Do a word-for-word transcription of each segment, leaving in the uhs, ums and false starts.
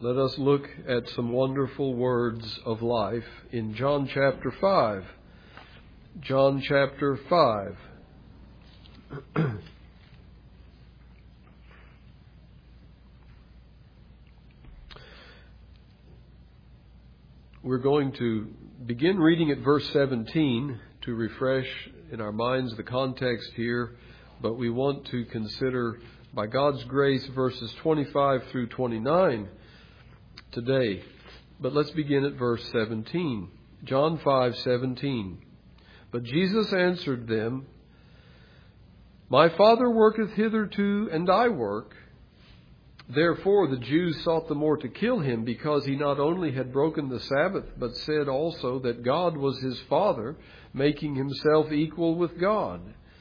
Let us look at some wonderful words of life in John chapter five. John chapter five. We're going to begin reading at verse seventeen to refresh in our minds the context here, but we want to consider, by God's grace, verses twenty-five through twenty-nine today. But let's begin at verse seventeen. John five seventeen. But Jesus answered them, My Father worketh hitherto, and I work. Therefore the Jews sought the more to kill him, because he not only had broken the Sabbath, but said also that God was his Father, making himself equal with God.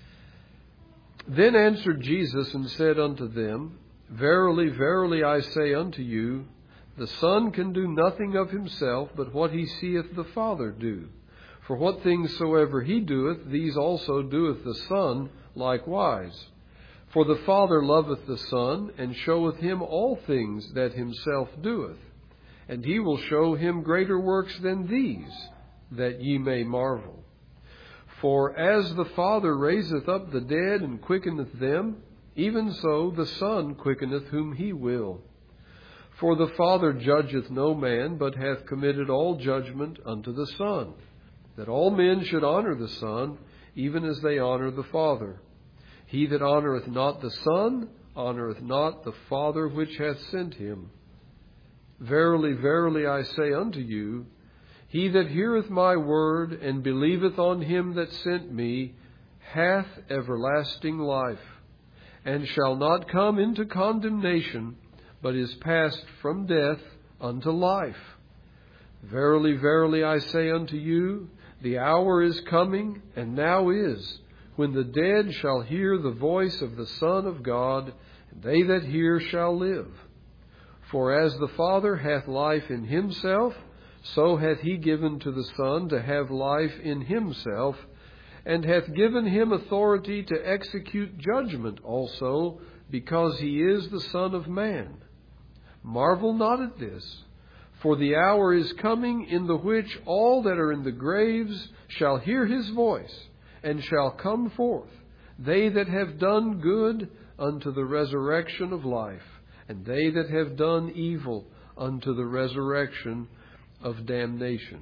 Then answered Jesus and said unto them, Verily, verily, I say unto you, the Son can do nothing of himself, but what he seeth the Father do. For what things soever he doeth, these also doeth the Son likewise. For the Father loveth the Son, and showeth him all things that himself doeth. And he will show him greater works than these, that ye may marvel. For as the Father raiseth up the dead and quickeneth them, even so the Son quickeneth whom he will. For the Father judgeth no man, but hath committed all judgment unto the Son, that all men should honor the Son, even as they honor the Father. He that honoureth not the Son, honoureth not the Father which hath sent him. Verily, verily, I say unto you, he that heareth my word, and believeth on him that sent me, hath everlasting life, and shall not come into condemnation, but is passed from death unto life. Verily, verily, I say unto you, the hour is coming, and now is, when the dead shall hear the voice of the Son of God, and they that hear shall live. For as the Father hath life in himself, so hath he given to the Son to have life in himself, and hath given him authority to execute judgment also, because he is the Son of Man. Marvel not at this, for the hour is coming in the which all that are in the graves shall hear his voice, and shall come forth, they that have done good unto the resurrection of life, and they that have done evil unto the resurrection of damnation.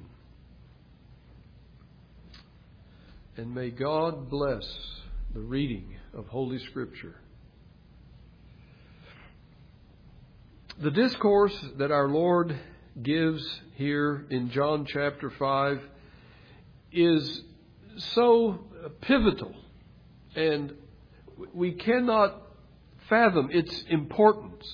And may God bless the reading of Holy Scripture. The discourse that our Lord gives here in John chapter five is so pivotal, and we cannot fathom its importance.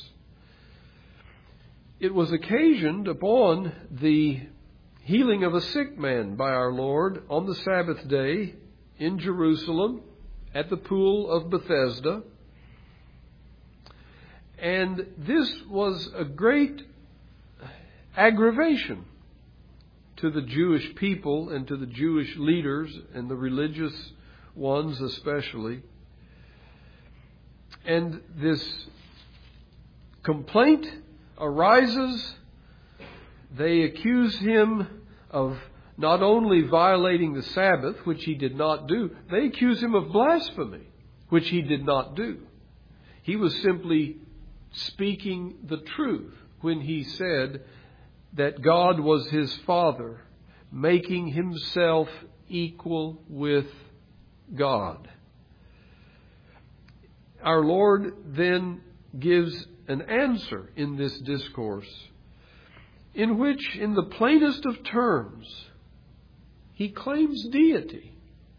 It was occasioned upon the healing of a sick man by our Lord on the Sabbath day in Jerusalem at the pool of Bethesda. And this was a great aggravation to the Jewish people and to the Jewish leaders and the religious ones especially. And this complaint arises. They accuse him of not only violating the Sabbath, which he did not do, they accuse him of blasphemy, which he did not do. He was simply speaking the truth when he said that God was his Father, making himself equal with God. Our Lord then gives an answer in this discourse, in which, in the plainest of terms, he claims deity.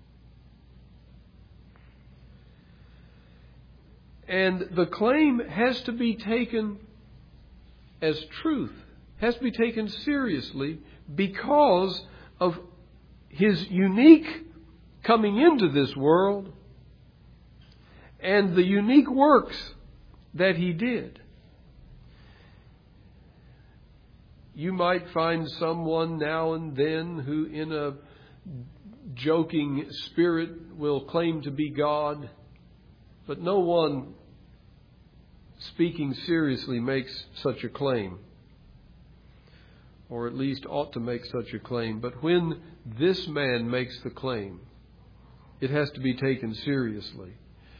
And the claim has to be taken as truth, has to be taken seriously, because of his unique coming into this world and the unique works that he did. You might find someone now and then who, in a joking spirit, will claim to be God, but no one speaking seriously makes such a claim. or at least ought to make such a claim. But when this man makes the claim, it has to be taken seriously.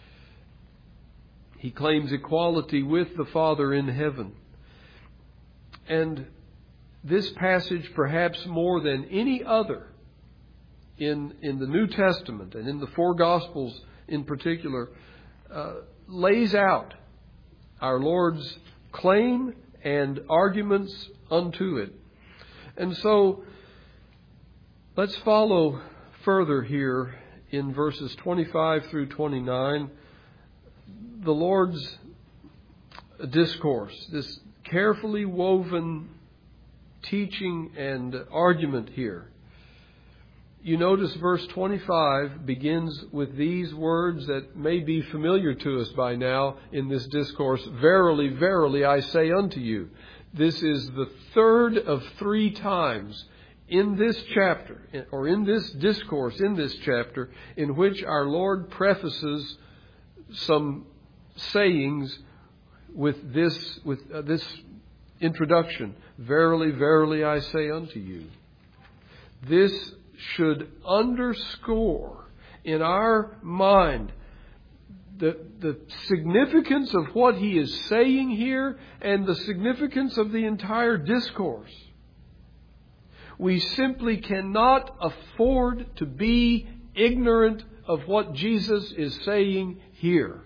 He claims equality with the Father in heaven. And this passage, perhaps more than any other in, in the New Testament and in the four Gospels in particular, uh, lays out our Lord's claim and arguments unto it. And so, let's follow further here in verses twenty-five through twenty-nine, the Lord's discourse, this carefully woven teaching and argument here. You notice verse twenty-five begins with these words that may be familiar to us by now in this discourse. Verily, verily, I say unto you. This is the third of three times in this chapter, or in this discourse in this chapter, in which our Lord prefaces some sayings with this, with uh, this introduction. Verily, verily, I say unto you. This should underscore in our mind the, the significance of what he is saying here and the significance of the entire discourse. We simply cannot afford to be ignorant of what Jesus is saying here.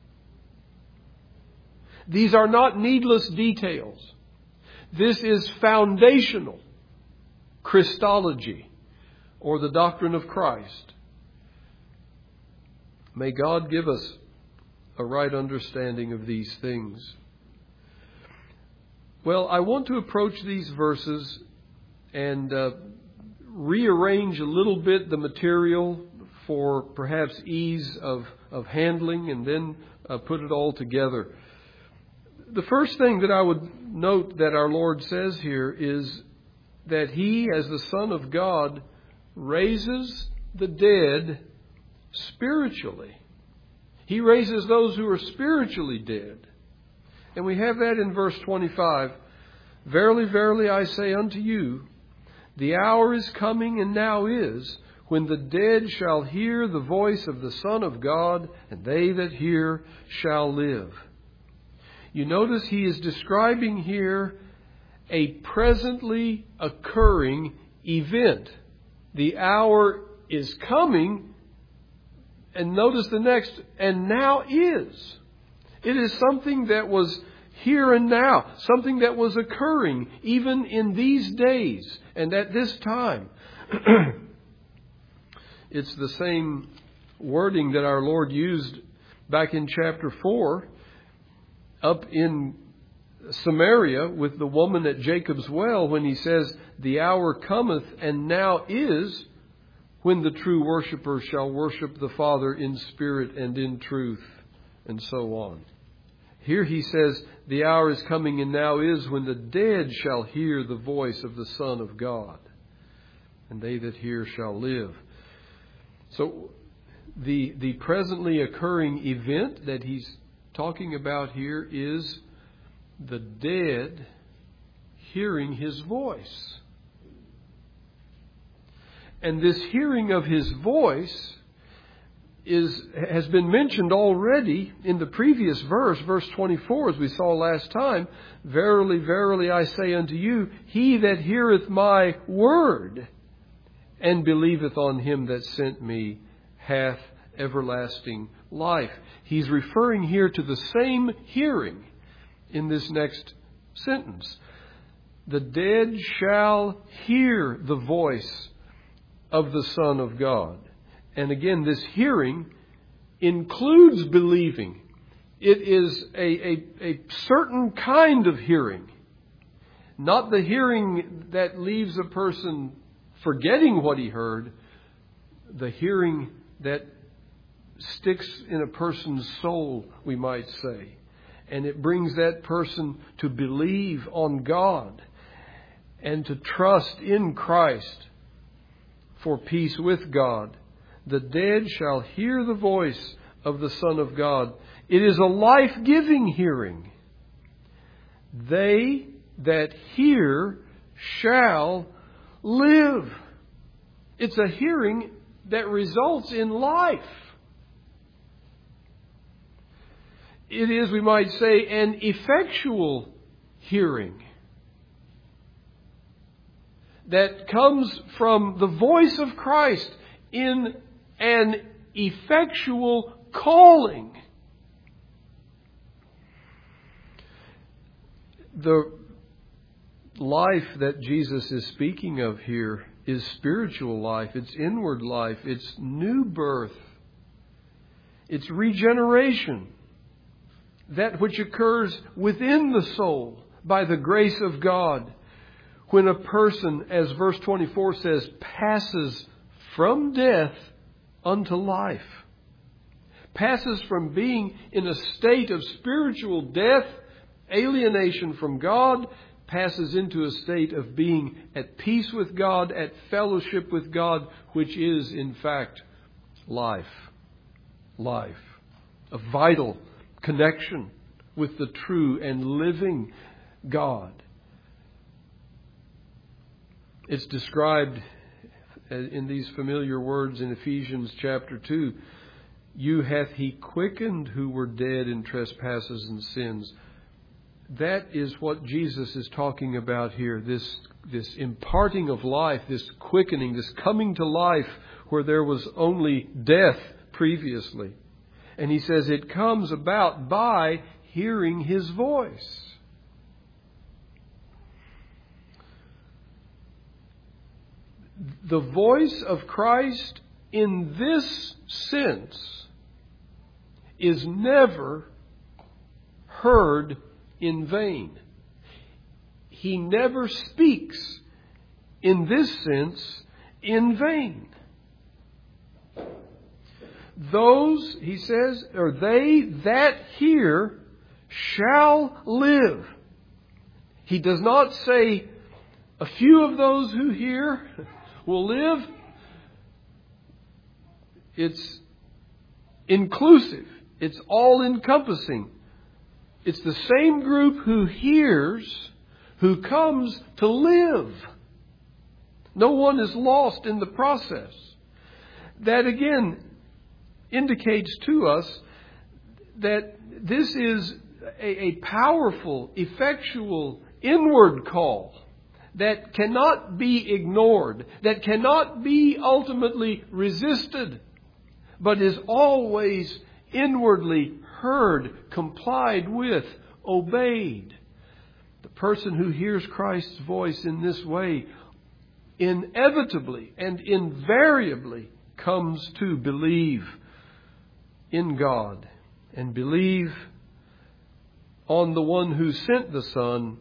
These are not needless details. This is foundational Christology, or the doctrine of Christ. May God give us a right understanding of these things. Well, I want to approach these verses and uh, rearrange a little bit the material for perhaps ease of, of handling, and then uh, put it all together. The first thing that I would note that our Lord says here is that He, as the Son of God, raises the dead spiritually. He raises those who are spiritually dead. And we have that in verse twenty-five. Verily, verily, I say unto you, the hour is coming, and now is, when the dead shall hear the voice of the Son of God, and they that hear shall live. You notice he is describing here a presently occurring event. The hour is coming, and notice the next, and now is. It is something that was here and now, something that was occurring even in these days and at this time. It's the same wording that our Lord used back in chapter four up in Samaria with the woman at Jacob's well, when he says, the hour cometh and now is, when the true worshipper shall worship the Father in spirit and in truth, and so on. Here he says, the hour is coming and now is, when the dead shall hear the voice of the Son of God, and they that hear shall live. So the the presently occurring event that he's talking about here is the dead hearing his voice. And this hearing of his voice is has been mentioned already in the previous verse, verse twenty-four, as we saw last time. Verily, verily, I say unto you, he that heareth my word and believeth on him that sent me hath everlasting life. He's referring here to the same hearing in this next sentence. The dead shall hear the voice of the Son of God. And again, this hearing includes believing. It is a, a, a certain kind of hearing. Not the hearing that leaves a person forgetting what he heard. The hearing that sticks in a person's soul, we might say. And it brings that person to believe on God and to trust in Christ for peace with God. The dead shall hear the voice of the Son of God. It is a life-giving hearing. They that hear shall live. It's a hearing that results in life. It is, we might say, an effectual hearing that comes from the voice of Christ in an effectual calling. The life that Jesus is speaking of here is spiritual life. It's inward life. It's new birth. It's regeneration. That which occurs within the soul by the grace of God. When a person, as verse twenty-four says, passes from death unto life. Passes from being in a state of spiritual death, alienation from God, passes into a state of being at peace with God, at fellowship with God, which is in fact life. Life. A vital connection with the true and living God. It's described in these familiar words in Ephesians chapter two. You hath He quickened who were dead in trespasses and sins. That is what Jesus is talking about here. This, this imparting of life, this quickening, this coming to life where there was only death previously. And He says it comes about by hearing His voice. The voice of Christ in this sense is never heard in vain. He never speaks in this sense in vain. Those, he says, or they that hear shall live. He does not say a few of those who hear will live. It's inclusive. It's all-encompassing. It's the same group who hears who comes to live. No one is lost in the process. That again indicates to us that this is a, a powerful, effectual, inward call that cannot be ignored, that cannot be ultimately resisted, but is always inwardly heard, complied with, obeyed. The person who hears Christ's voice in this way inevitably and invariably comes to believe in God and believe on the one who sent the Son,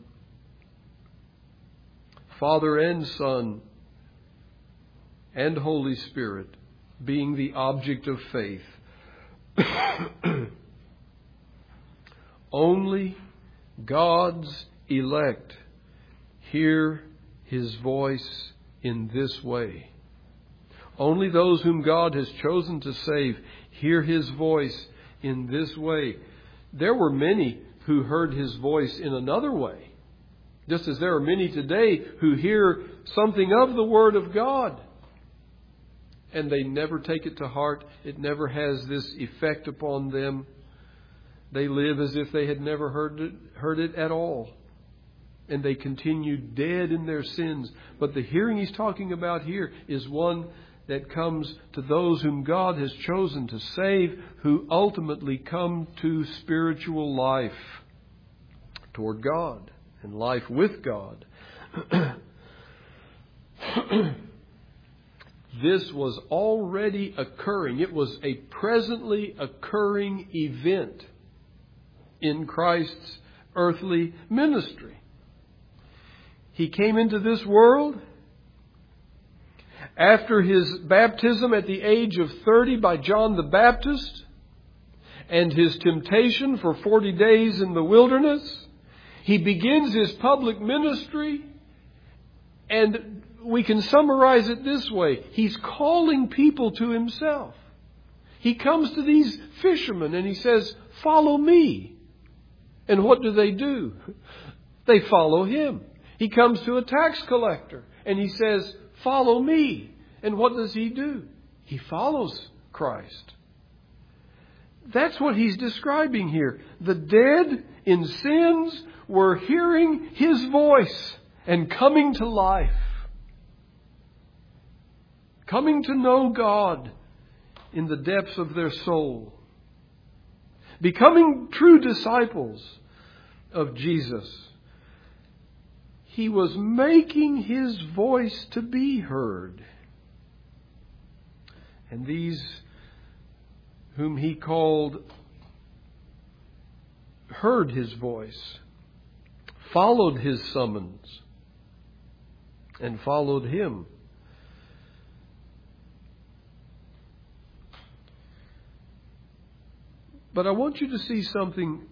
Father and Son and Holy Spirit being the object of faith. Only God's elect hear His voice in this way. Only those whom God has chosen to save hear His voice in this way. There were many who heard His voice in another way. Just as there are many today who hear something of the Word of God and they never take it to heart. It never has this effect upon them. They live as if they had never heard it, heard it at all. And they continue dead in their sins. But the hearing He's talking about here is one that comes to those whom God has chosen to save, who ultimately come to spiritual life toward God and life with God. This was already occurring. It was a presently occurring event in Christ's earthly ministry. He came into this world after His baptism at the age of thirty by John the Baptist and His temptation for forty days in the wilderness. He begins His public ministry, and we can summarize it this way. He's calling people to Himself. He comes to these fishermen and He says, "Follow me." And what do they do? They follow Him. He comes to a tax collector and he says, "Follow me." And what does he do? He follows Christ. That's what he's describing here. The dead in sins were hearing his voice and coming to life. Coming to know God in the depths of their soul. Becoming true disciples of Jesus. He was making his voice to be heard. And these whom he called heard his voice, followed his summons, and followed him. But I want you to see something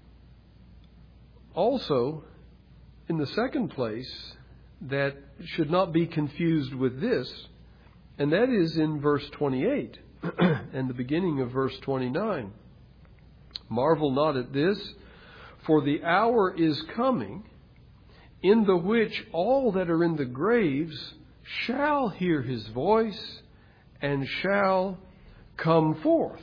also in the second place that should not be confused with this, and that is in verse twenty-eight and the beginning of verse twenty-nine. Marvel not at this, for the hour is coming in the which all that are in the graves shall hear his voice and shall come forth.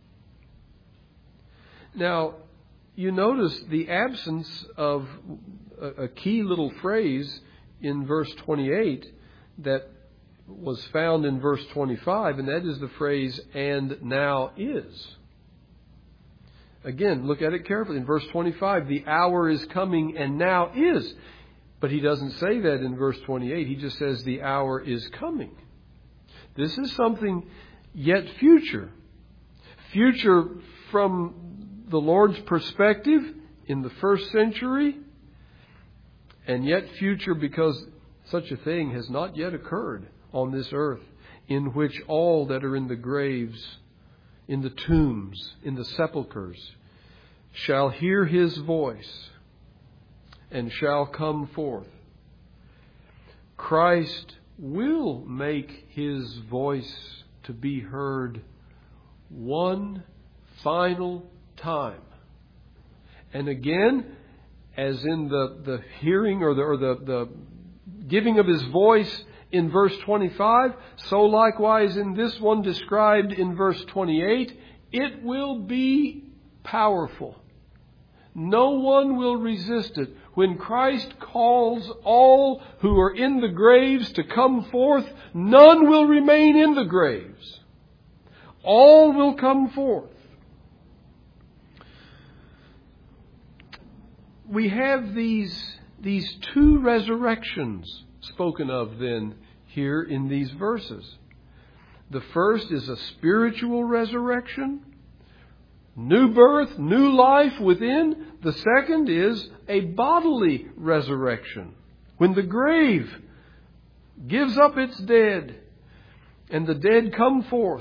Now, you notice the absence of a, a key little phrase in verse twenty-eight that was found in verse twenty-five, and that is the phrase, "and now is." Again, look at it carefully. In verse twenty-five, the hour is coming and now is. But he doesn't say that in verse twenty-eight. He just says the hour is coming. This is something yet future. Future from the Lord's perspective in the first century, and yet future because such a thing has not yet occurred on this earth, in which all that are in the graves, in the tombs, in the sepulchres, shall hear his voice and shall come forth. Christ will make his voice to be heard one final time. And again, as in the, the hearing or the or the, the giving of his voice in verse twenty-five, so likewise in this one described in verse twenty-eight, it will be powerful. No one will resist it. When Christ calls all who are in the graves to come forth, none will remain in the graves. All will come forth. We have these, these two resurrections spoken of then here in these verses. The first is a spiritual resurrection, new birth, new life within. The second is a bodily resurrection, when the grave gives up its dead and the dead come forth.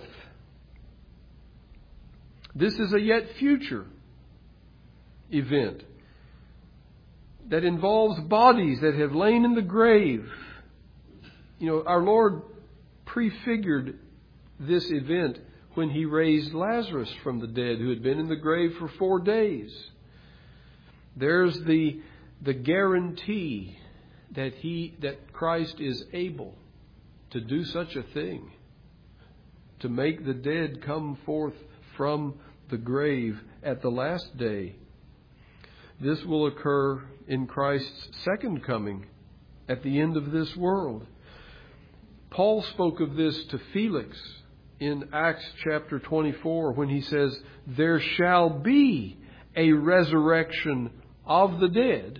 This is a yet future event that involves bodies that have lain in the grave. You know, our Lord prefigured this event when he raised Lazarus from the dead, who had been in the grave for four days. There's the, the guarantee that he, that Christ is able to do such a thing, to make the dead come forth from the grave at the last day. This will occur in Christ's second coming at the end of this world. Paul spoke of this to Felix in Acts chapter twenty-four when he says, "There shall be a resurrection of the dead,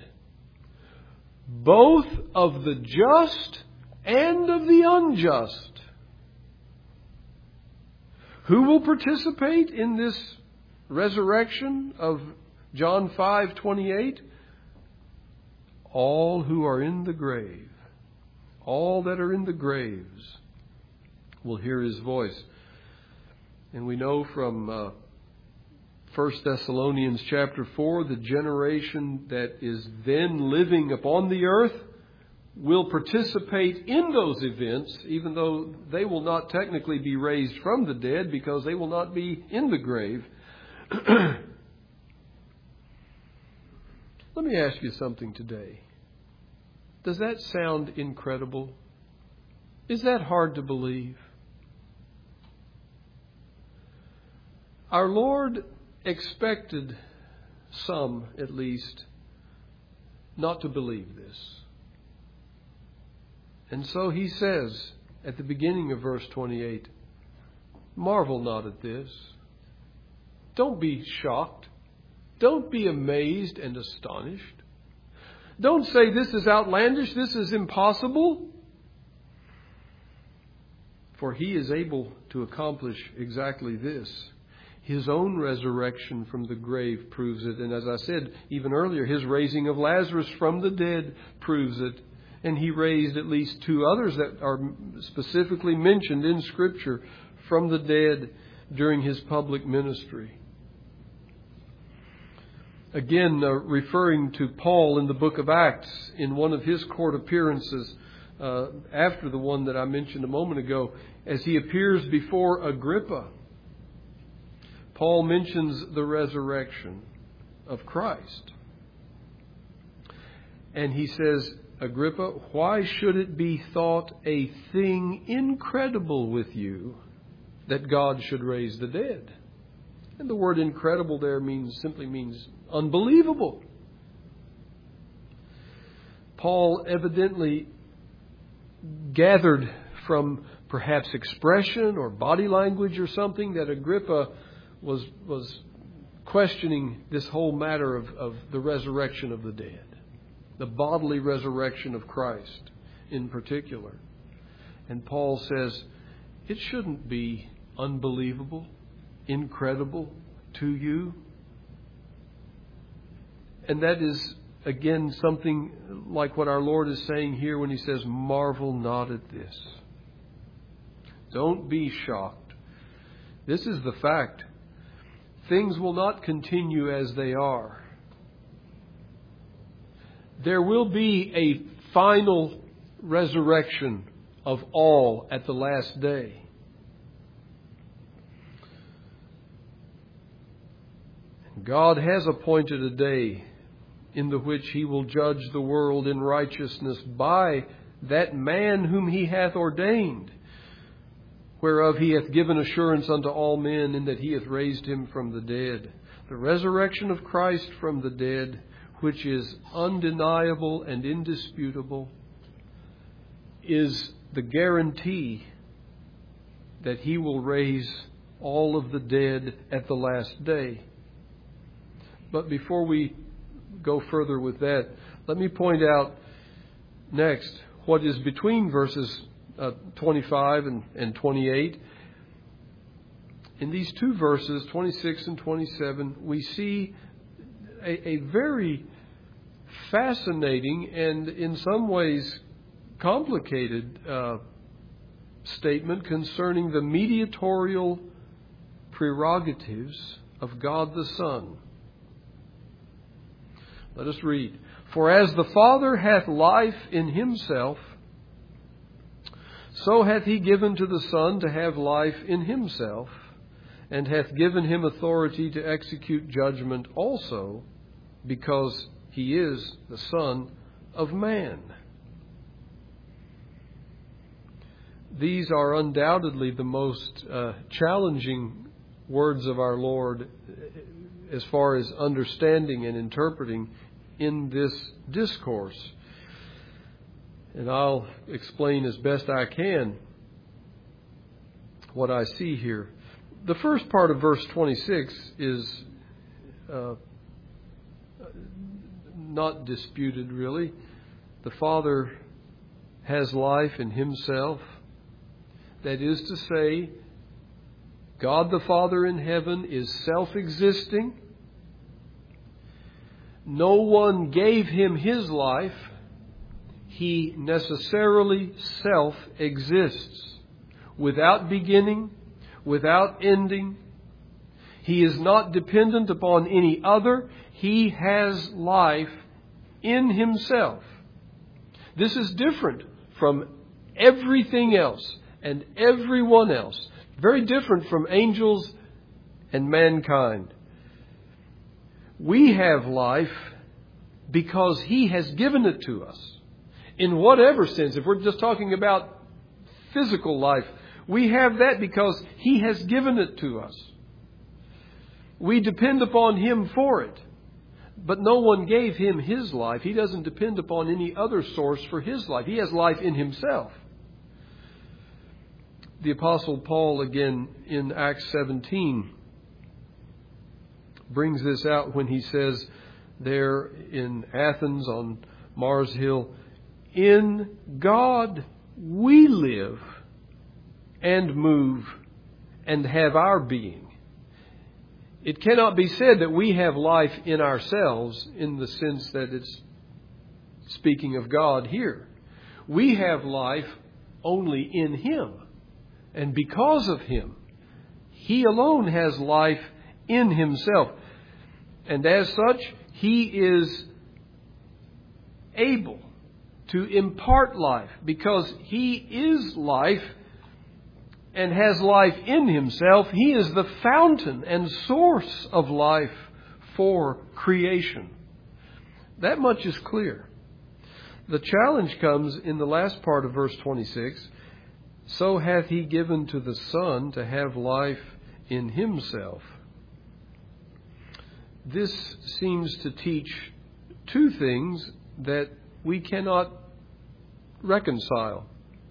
both of the just and of the unjust." Who will participate in this resurrection of John five twenty-eight? All who are in the grave. All that are in the graves will hear his voice. And we know from uh, First Thessalonians chapter four, the generation that is then living upon the earth will participate in those events, even though they will not technically be raised from the dead because they will not be in the grave. Let me ask you something today. Does that sound incredible? Is that hard to believe? Our Lord expected some, at least, not to believe this. And so He says at the beginning of verse twenty-eight, marvel not at this. Don't be shocked. Don't be amazed and astonished. Don't say this is outlandish, this is impossible. For He is able to accomplish exactly this. His own resurrection from the grave proves it. And as I said even earlier, His raising of Lazarus from the dead proves it. And He raised at least two others that are specifically mentioned in Scripture from the dead during His public ministry. Again, uh, referring to Paul in the book of Acts, in one of his court appearances, uh, after the one that I mentioned a moment ago, as he appears before Agrippa, Paul mentions the resurrection of Christ. And he says, Agrippa, why should it be thought a thing incredible with you that God should raise the dead? And the word incredible there means simply means unbelievable. Paul evidently gathered from perhaps expression or body language or something that Agrippa was was questioning this whole matter of, of the resurrection of the dead, the bodily resurrection of Christ in particular. And Paul says, it shouldn't be unbelievable, incredible to you. And that is, again, something like what our Lord is saying here when He says, marvel not at this. Don't be shocked. This is the fact. Things will not continue as they are. There will be a final resurrection of all at the last day. God has appointed a day in the which He will judge the world in righteousness by that man whom He hath ordained, whereof He hath given assurance unto all men, in that He hath raised Him from the dead. The resurrection of Christ from the dead, which is undeniable and indisputable, is the guarantee that He will raise all of the dead at the last day. But before we go further with that, let me point out next what is between verses uh, twenty-five and, and twenty-eight. In these two verses, twenty-six and twenty-seven, we see a, a very fascinating and in some ways complicated uh, statement concerning the mediatorial prerogatives of God the Son. Let us read. For as the Father hath life in Himself, so hath He given to the Son to have life in Himself, and hath given Him authority to execute judgment also, because He is the Son of Man. These are undoubtedly the most uh, challenging words of our Lord as far as understanding and interpreting in this discourse. And I'll explain as best I can what I see here. The first part of verse twenty-six is uh, not disputed, really. The Father has life in Himself. That is to say, God the Father in heaven is self-existing. No one gave Him His life. He necessarily self-exists, without beginning, without ending. He is not dependent upon any other. He has life in Himself. This is different from everything else and everyone else. Very different from angels and mankind. We have life because He has given it to us. In whatever sense, if we're just talking about physical life, we have that because He has given it to us. We depend upon Him for it. But no one gave Him His life. He doesn't depend upon any other source for His life. He has life in Himself. The Apostle Paul, again, in Acts seventeen, brings this out when he says there in Athens on Mars Hill, "In God we live and move and have our being." It cannot be said that we have life in ourselves in the sense that it's speaking of God here. We have life only in Him. And because of Him, He alone has life in Himself. And as such, He is able to impart life because He is life and has life in Himself. He is the fountain and source of life for creation. That much is clear. The challenge comes in the last part of verse twenty-six. So hath He given to the Son to have life in Himself. This seems to teach two things that we cannot reconcile.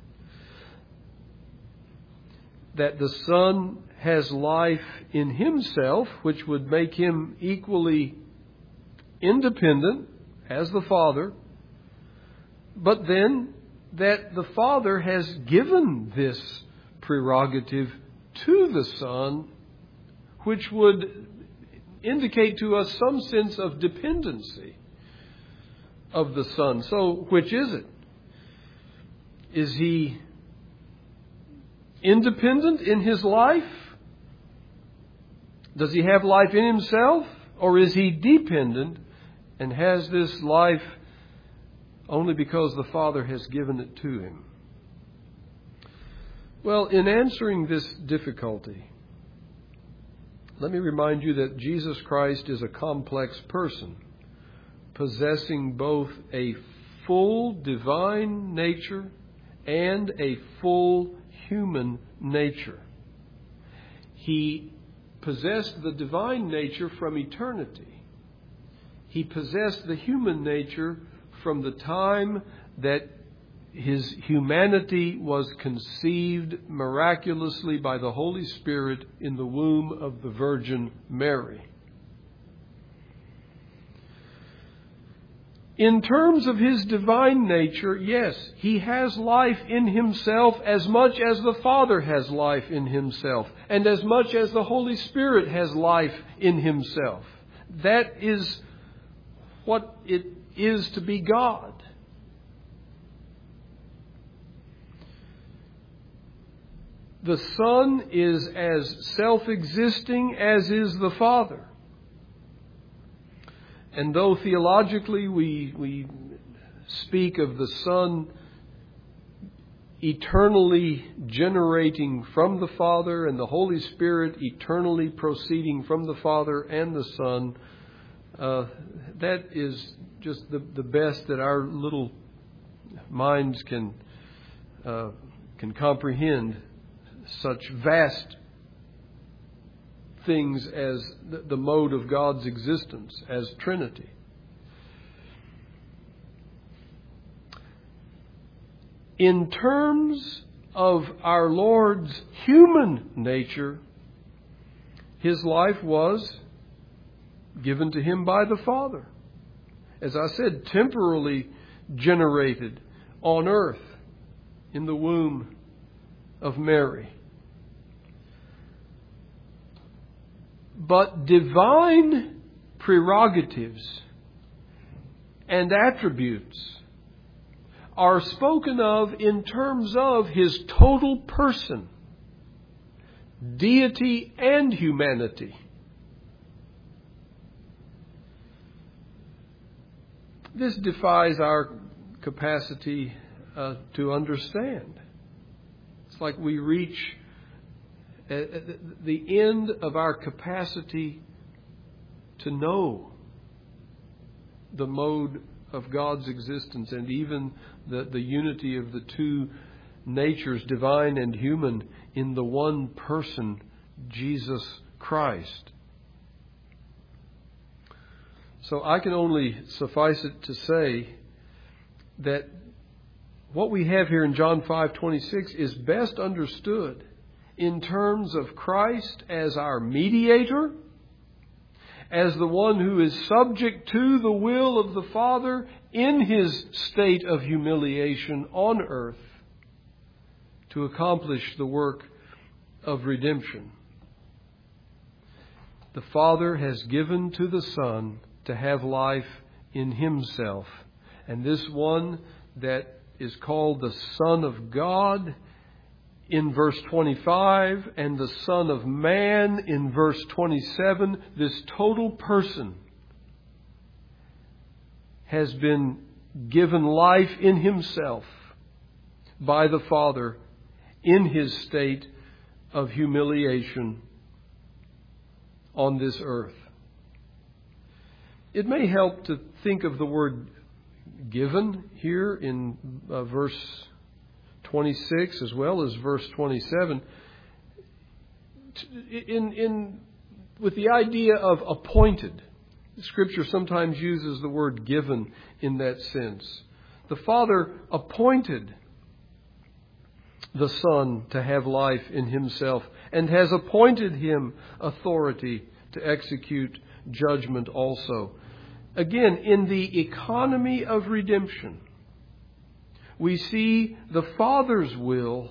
That the Son has life in Himself, which would make Him equally independent as the Father, but then that the Father has given this prerogative to the Son, which would indicate to us some sense of dependency of the Son. So, which is it? Is He independent in His life? Does He have life in Himself? Or is He dependent and has this life only because the Father has given it to Him? Well, in answering this difficulty, let me remind you that Jesus Christ is a complex person, possessing both a full divine nature and a full human nature. He possessed the divine nature from eternity. He possessed the human nature from the time that His humanity was conceived miraculously by the Holy Spirit in the womb of the Virgin Mary. In terms of His divine nature, yes, He has life in Himself as much as the Father has life in Himself, and as much as the Holy Spirit has life in Himself. That is what it is to be God. The Son is as self-existing as is the Father. And though theologically we, we speak of the Son eternally generating from the Father and the Holy Spirit eternally proceeding from the Father and the Son, uh, that is just the, the best that our little minds can uh, can comprehend. Such vast things as the, the mode of God's existence as Trinity. In terms of our Lord's human nature, His life was given to Him by the Father. As I said, temporally generated on earth in the womb of Mary. But divine prerogatives and attributes are spoken of in terms of His total person, deity and humanity. This defies our capacity uh, to understand. It's like we reach the end of our capacity to know the mode of God's existence and even the, the unity of the two natures, divine and human, in the one person, Jesus Christ. So I can only suffice it to say that what we have here in John five twenty-six is best understood in terms of Christ as our mediator, as the one who is subject to the will of the Father in His state of humiliation on earth to accomplish the work of redemption. The Father has given to the Son to have life in Himself. And this one that is called the Son of God in verse twenty-five and the Son of Man in verse twenty-seven, this total person has been given life in Himself by the Father in His state of humiliation on this earth. It may help to think of the word given here in uh, verse twenty-six as well as verse twenty-seven in, in, with the idea of appointed. Scripture sometimes uses the word given in that sense. The Father appointed the Son to have life in Himself and has appointed Him authority to execute judgment also. Again, in the economy of redemption, we see the Father's will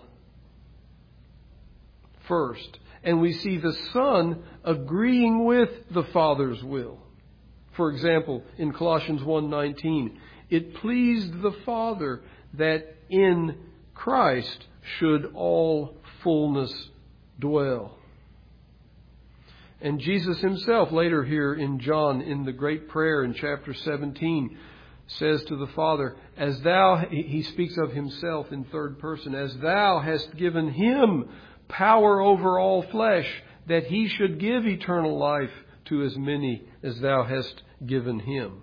first, and we see the Son agreeing with the Father's will. For example, in Colossians one nineteen, it pleased the Father that in Christ should all fullness dwell. And Jesus Himself, later here in John, in the great prayer in chapter seventeen, says to the Father, as Thou, He speaks of Himself in third person, as Thou hast given Him power over all flesh, that He should give eternal life to as many as Thou hast given Him.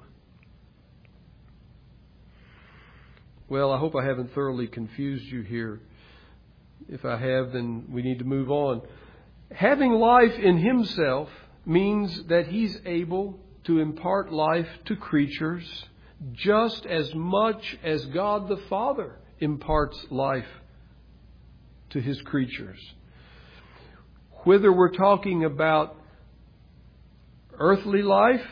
Well, I hope I haven't thoroughly confused you here. If I have, then we need to move on. Having life in Himself means that He's able to impart life to creatures just as much as God the Father imparts life to His creatures. Whether we're talking about earthly life,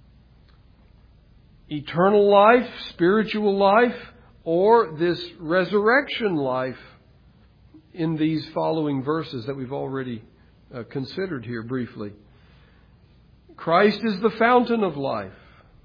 eternal life, spiritual life, or this resurrection life in these following verses that we've already uh, considered here briefly. Christ is the fountain of life.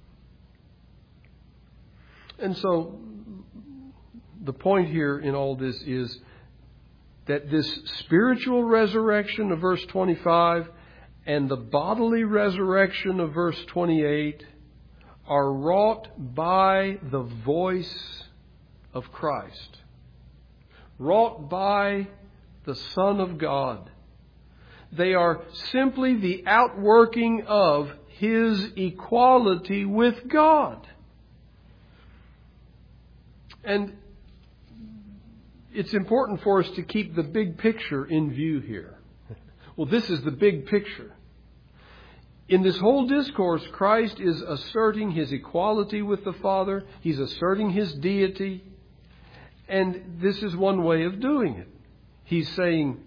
And so the point here in all this is that this spiritual resurrection of verse twenty-five and the bodily resurrection of verse twenty-eight are wrought by the voice of Christ, wrought by the Son of God. They are simply the outworking of His equality with God. And it's important for us to keep the big picture in view here. Well, this is the big picture. In this whole discourse, Christ is asserting His equality with the Father. He's asserting His deity. And this is one way of doing it. He's saying,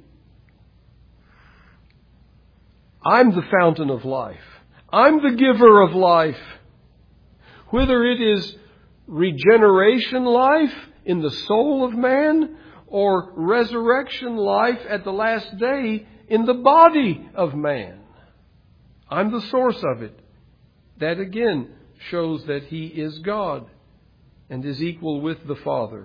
I'm the fountain of life. I'm the giver of life. Whether it is regeneration life in the soul of man or resurrection life at the last day in the body of man. I'm the source of it. That again shows that He is God and is equal with the Father.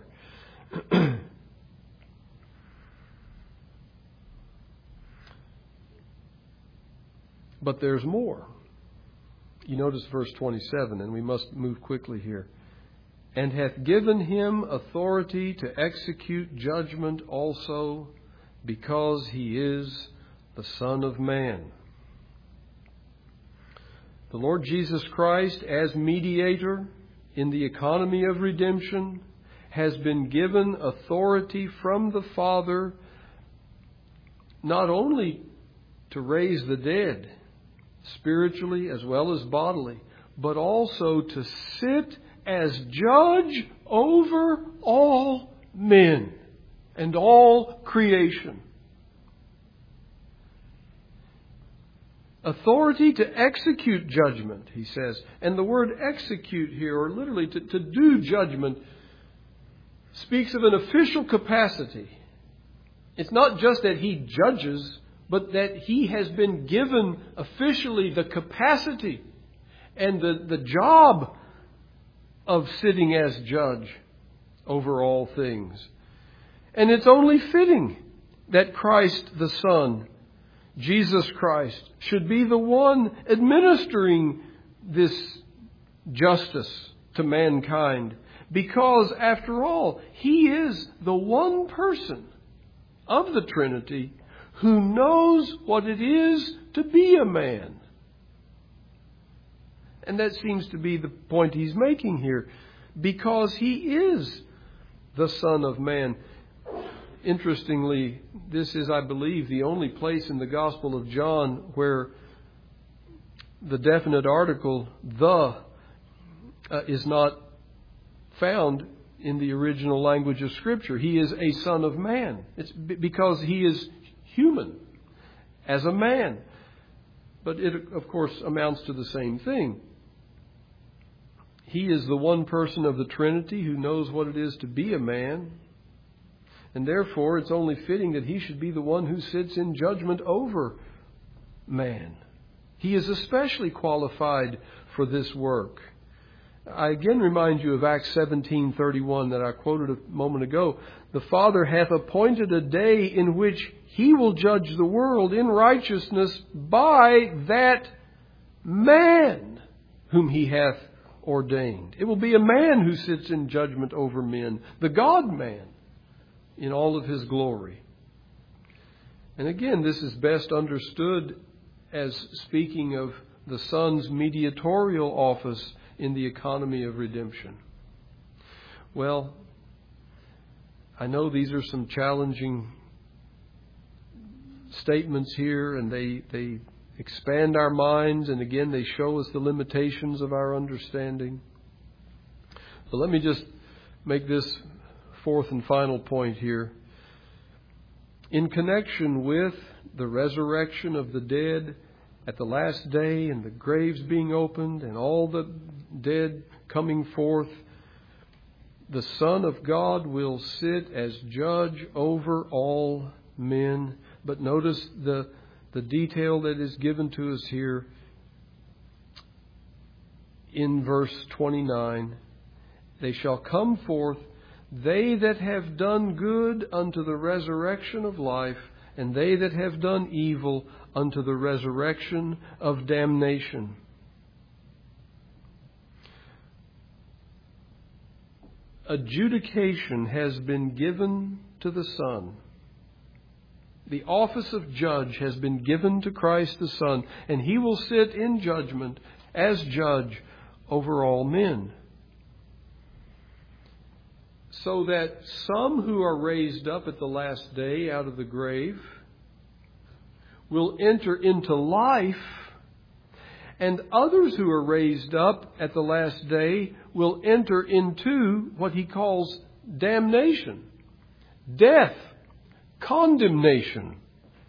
But there's more. You notice verse twenty-seven, and we must move quickly here. And hath given Him authority to execute judgment also, because He is the Son of Man. The Lord Jesus Christ, as mediator in the economy of redemption, has been given authority from the Father not only to raise the dead, spiritually as well as bodily, but also to sit as judge over all men and all creation. Authority to execute judgment, he says. And the word execute here, or literally to, to do judgment, speaks of an official capacity. It's not just that he judges, but that he has been given officially the capacity and the, the job of sitting as judge over all things. And it's only fitting that Christ the Son, Jesus Christ, should be the one administering this justice to mankind. Because, after all, He is the one person of the Trinity who knows what it is to be a man. And that seems to be the point He's making here. Because He is the Son of Man. Interestingly, this is, I believe, the only place in the Gospel of John where the definite article, the, uh, is not found in the original language of Scripture. He is a Son of Man. It's b- because He is human as a man. But it, of course, amounts to the same thing. He is the one person of the Trinity who knows what it is to be a man. And therefore, it's only fitting that He should be the one who sits in judgment over man. He is especially qualified for this work. I again remind you of Acts seventeen thirty-one that I quoted a moment ago. The Father hath appointed a day in which He will judge the world in righteousness by that man whom He hath ordained. It will be a man who sits in judgment over men, the God-man, in all of His glory. And again, this is best understood as speaking of the Son's mediatorial office in the economy of redemption. Well, I know these are some challenging statements here, and they, they expand our minds, and again, they show us the limitations of our understanding. But let me just make this fourth and final point here. In connection with the resurrection of the dead at the last day and the graves being opened and all the dead coming forth, the Son of God will sit as judge over all men. But notice the, the detail that is given to us here in verse twenty-nine. They shall come forth, they that have done good unto the resurrection of life, and they that have done evil unto the resurrection of damnation. Adjudication has been given to the Son. The office of judge has been given to Christ the Son, and He will sit in judgment as judge over all men. So that some who are raised up at the last day out of the grave will enter into life, and others who are raised up at the last day will enter into what He calls damnation, death, condemnation.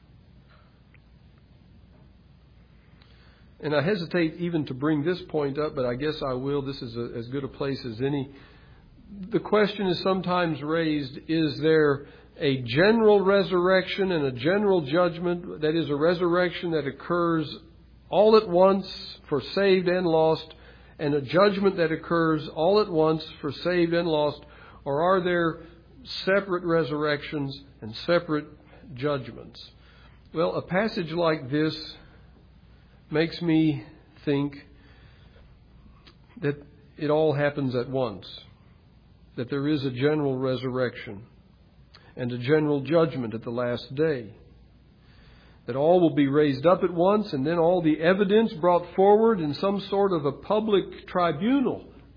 And I hesitate even to bring this point up, but I guess I will. This is a, as good a place as any. The question is sometimes raised, is there a general resurrection and a general judgment? That is, a resurrection that occurs all at once for saved and lost, and a judgment that occurs all at once for saved and lost? Or are there separate resurrections and separate judgments? Well, a passage like this makes me think that it all happens at once, that there is a general resurrection and a general judgment at the last day, that all will be raised up at once, and then all the evidence brought forward in some sort of a public tribunal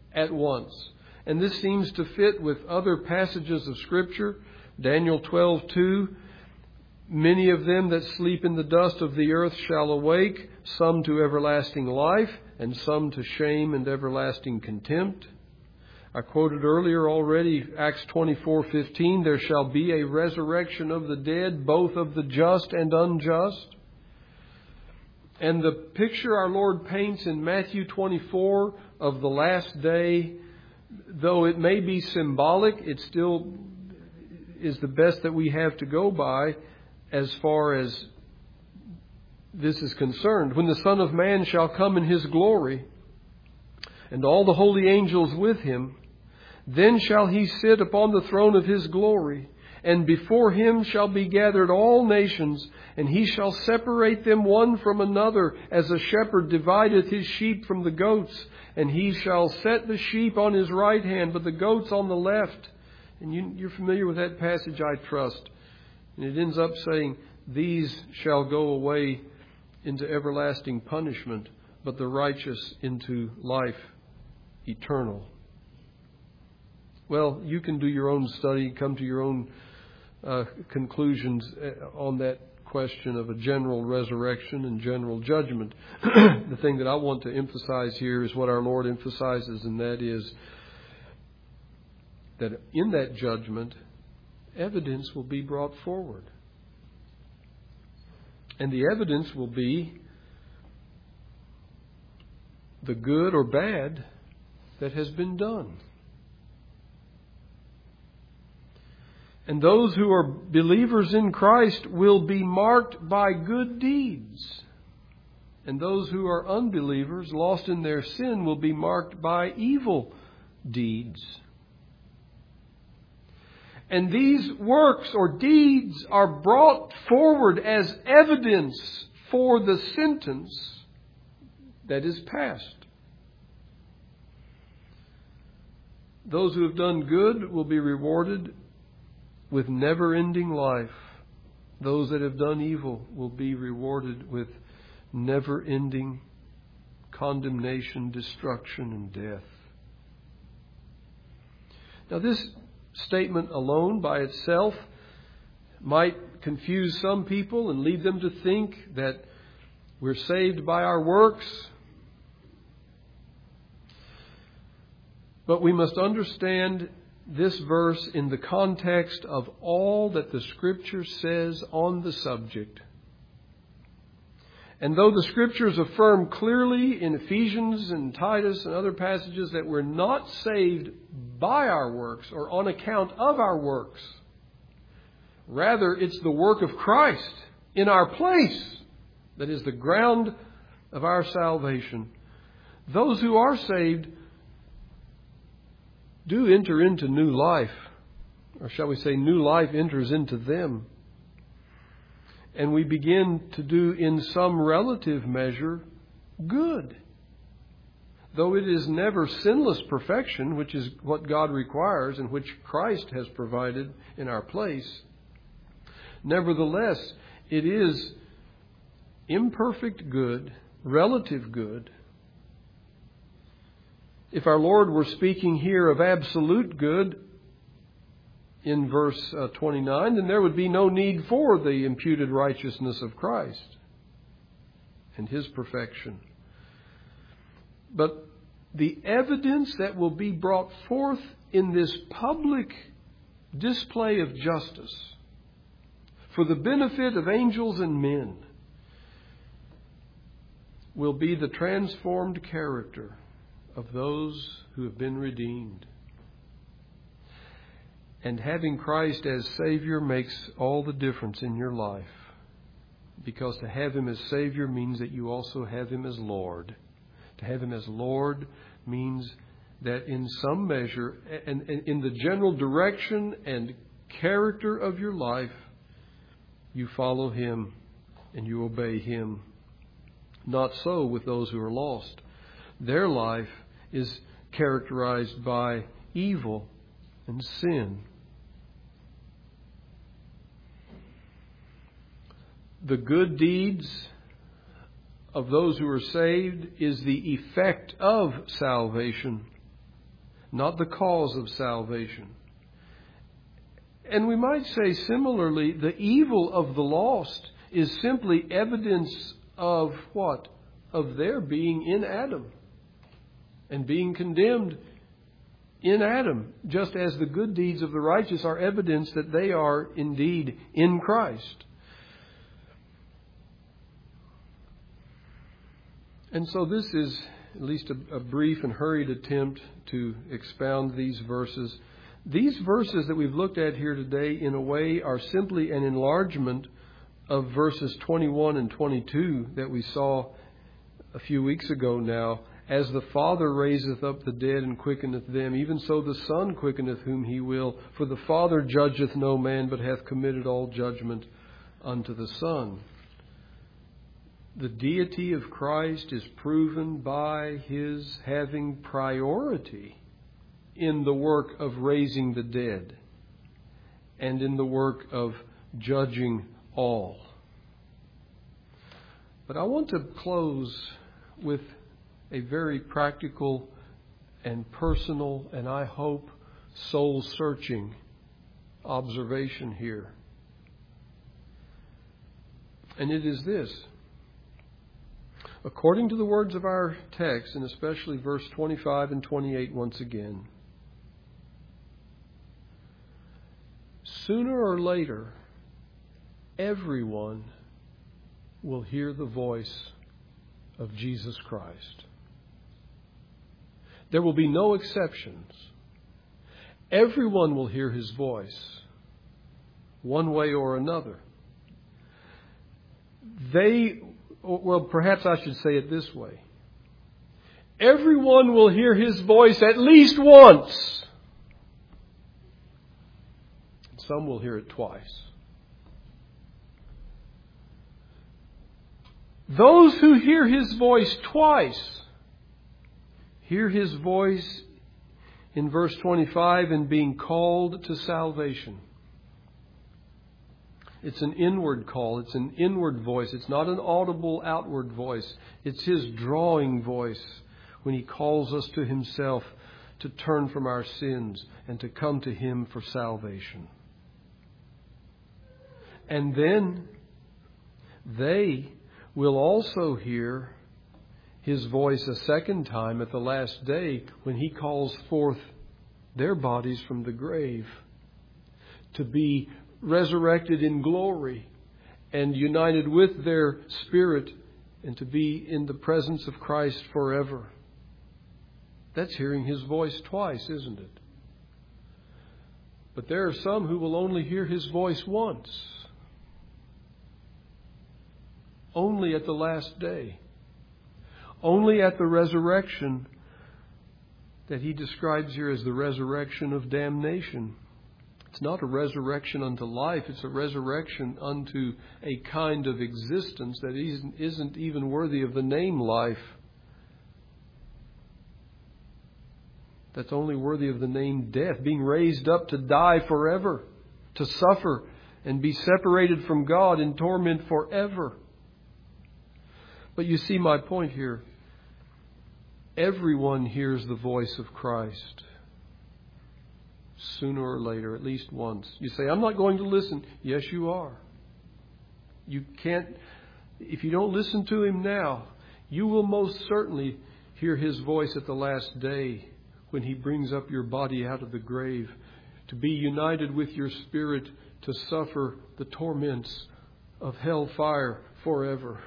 at once. And this seems to fit with other passages of Scripture. Daniel twelve two, many of them that sleep in the dust of the earth shall awake, some to everlasting life, and some to shame and everlasting contempt. I quoted earlier already, Acts twenty-four fifteen, there shall be a resurrection of the dead, both of the just and unjust. And the picture our Lord paints in Matthew twenty-four of the last day, though it may be symbolic, it still is the best that we have to go by as far as this is concerned. When the Son of Man shall come in His glory, and all the holy angels with Him, then shall He sit upon the throne of His glory, and before Him shall be gathered all nations, and He shall separate them one from another, as a shepherd divideth his sheep from the goats, and He shall set the sheep on His right hand, but the goats on the left. And you, you're familiar with that passage, I trust. And it ends up saying, these shall go away into everlasting punishment, but the righteous into life eternal. Well, you can do your own study, come to your own uh, conclusions on that question of a general resurrection and general judgment. The thing that I want to emphasize here is what our Lord emphasizes, and that is that in that judgment, evidence will be brought forward. And the evidence will be the good or bad that has been done. And those who are believers in Christ will be marked by good deeds. And those who are unbelievers, lost in their sin, will be marked by evil deeds. And these works or deeds are brought forward as evidence for the sentence that is passed. Those who have done good will be rewarded with never-ending life. Those that have done evil will be rewarded with never-ending condemnation, destruction, and death. Now, this statement alone by itself might confuse some people and lead them to think that we're saved by our works. But we must understand this verse in the context of all that the Scripture says on the subject. And though the Scriptures affirm clearly in Ephesians and Titus and other passages that we're not saved by our works or on account of our works, rather it's the work of Christ in our place that is the ground of our salvation. Those who are saved do enter into new life, or shall we say new life enters into them. And we begin to do in some relative measure good. Though it is never sinless perfection, which is what God requires and which Christ has provided in our place, nevertheless, it is imperfect good, relative good. If our Lord were speaking here of absolute good in verse uh, twenty-nine, then there would be no need for the imputed righteousness of Christ and His perfection. But the evidence that will be brought forth in this public display of justice for the benefit of angels and men will be the transformed character of those who have been redeemed. And having Christ as Savior makes all the difference in your life. Because to have Him as Savior means that you also have Him as Lord. To have Him as Lord means that in some measure, and in the general direction and character of your life, you follow Him and you obey Him. Not so with those who are lost. Their life is characterized by evil and sin. The good deeds of those who are saved is the effect of salvation. not the cause of salvation. And we might say similarly, the evil of the lost is simply evidence of what? Of their being in Adam and being condemned in Adam, just as the good deeds of the righteous are evidence that they are indeed in Christ. And so this is at least a, a brief and hurried attempt to expound these verses. These verses that we've looked at here today, in a way, are simply an enlargement of verses twenty-one and twenty-two that we saw a few weeks ago now. As the Father raiseth up the dead and quickeneth them, even so the Son quickeneth whom he will. For the Father judgeth no man, but hath committed all judgment unto the Son. The deity of Christ is proven by his having priority in the work of raising the dead and in the work of judging all. But I want to close with a very practical and personal, and I hope soul-searching observation here. And it is this. According to the words of our text, and especially verse twenty-five and twenty-eight once again, sooner or later, everyone will hear the voice of Jesus Christ. There will be no exceptions. Everyone will hear his voice, one way or another. They, well, perhaps I should say it this way. Everyone will hear his voice at least once. Some will hear it twice. Those who hear his voice twice hear his voice in verse twenty-five in being called to salvation. It's an inward call. It's an inward voice. It's not an audible outward voice. It's his drawing voice when he calls us to himself to turn from our sins and to come to him for salvation. And then they will also hear his voice a second time at the last day when he calls forth their bodies from the grave to be resurrected in glory and united with their spirit and to be in the presence of Christ forever. That's hearing his voice twice, isn't it? But there are some who will only hear his voice once. Only at the last day. Only at the resurrection that he describes here as the resurrection of damnation. It's not a resurrection unto life. It's a resurrection unto a kind of existence that isn't, isn't even worthy of the name life. That's only worthy of the name death. Being raised up to die forever. To suffer and be separated from God in torment forever. But you see my point here. Everyone hears the voice of Christ. Sooner or later, at least once. You say, I'm not going to listen. Yes, you are. You can't, if you don't listen to him now, you will most certainly hear his voice at the last day when he brings up your body out of the grave to be united with your spirit to suffer the torments of hellfire forever.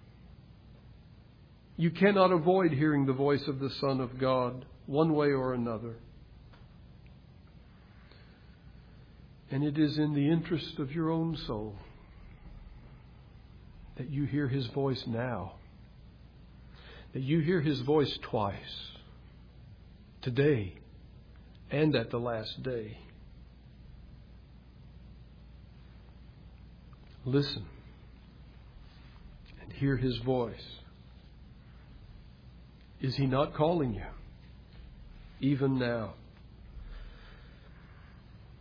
You cannot avoid hearing the voice of the Son of God one way or another. And it is in the interest of your own soul that you hear his voice now. That you hear his voice twice. Today and at the last day. Listen and hear his voice. Is he not calling you? Even now.